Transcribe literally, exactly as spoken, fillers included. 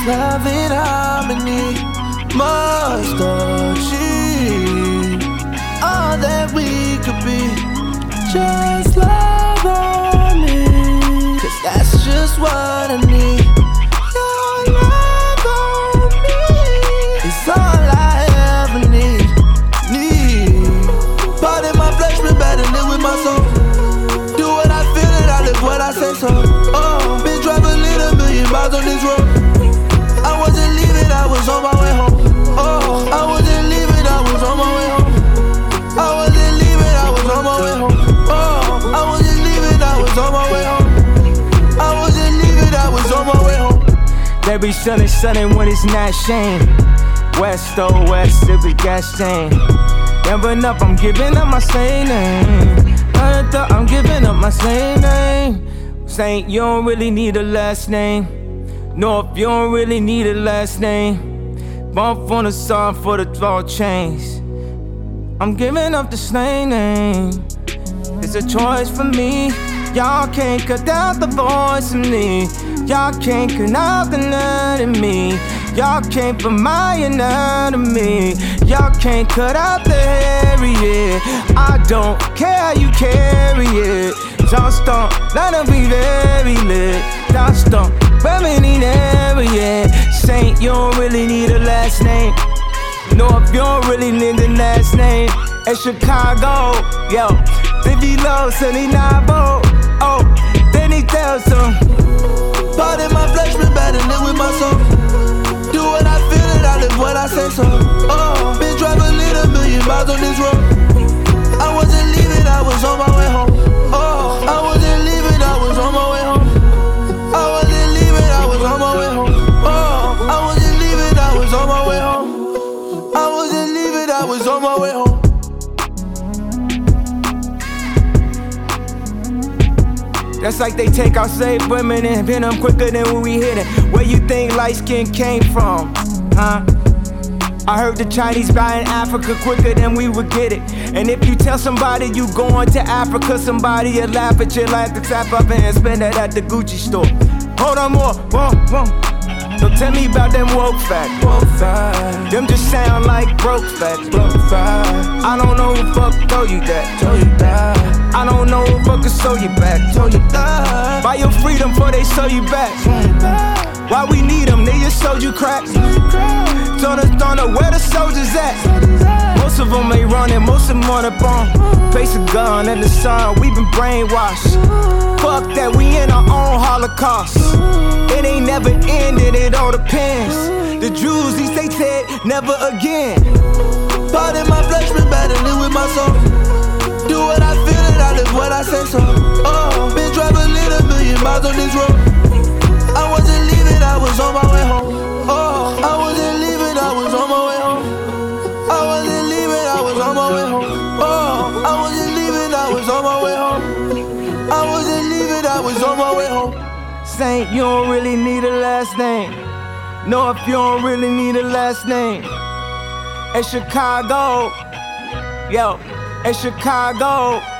love in harmony, must achieve all that we could be. Just love on me, 'cause that's just what I need. Your love on me is all I ever need. Need. Part in my flesh, but better live with my soul. Do what I feel and I live what I say so. Oh, been traveling a million miles on this road. I wasn't leaving, I was on my way home. Oh, I wasn't leaving, I was on my way home. I wasn't leaving, I was on my way home. Oh, I wasn't leaving, I was on my way home. I wasn't leaving, I was on my way home. They be sunny, sunny when it's not shame. West to west, it be gas chain. Giving up, I'm giving up my same name. I thought I'm giving up my same name. Saying you don't really need a last name. No, if you don't really need a last name. Bump on the song for the draw chains. I'm giving up the same name. It's a choice for me. Y'all can't cut out the voice in me. Y'all can't cut out the nut in me. Y'all can't put my anatomy. Y'all can't cut out the area. I don't care how you carry it. Just don't let them be very lit. Just don't really never yet. Saint, you don't really need a last name. No, if you don't really need the last name. It's Chicago, yo. If he loves seventy-nine volt, oh, then he tells him. Part in my flesh, but better live with my soul. Do what I feel and I live what I say so. Oh, been traveling a million miles on this road. I wasn't leaving, I was on my way home. Oh, I wasn't leaving, I was on my way home. I wasn't leaving, I was on my way home. Oh, I wasn't leaving, I was on my way home. I wasn't leaving, I was on my way home. That's like they take our slave women and pin them quicker than when we hit it. Where you think light skin came from, huh? I heard the Chinese buy in Africa quicker than we would get it. And if you tell somebody you going to Africa, somebody will laugh at you like the tap up and spend that at the Gucci store. Hold on more, whoa, whoa. Don't tell me about them woke facts. Woke facts. Them just sound like broke facts. Broke facts. I don't know who fuck told you that. Told you that. I don't know who fuck could sew you back. Told you that. Buy your freedom before they sew you back. Why we need them? They just sold you crack. Told us don't know where the soldiers at. Most of them ain't running, most of them on the bomb. Face a gun in the sun, we been brainwashed. Fuck that, we in our own Holocaust. It ain't never ended, it all depends. The Jews, they say Ted, never again. Part in my flesh, but better live with my soul. Do what I feel and I live what I say so. Oh, been traveling a million miles on this road. I wasn't leaving, I was on my way home. Oh, I wasn't leaving, I was on my way home. I wasn't leaving, I was on my way home. Oh, I wasn't leaving, I was on my way home. I wasn't leaving, I was on my way home. Saint, you don't really need a last name. No, if you don't really need a last name. It's Chicago, yo, it's Chicago.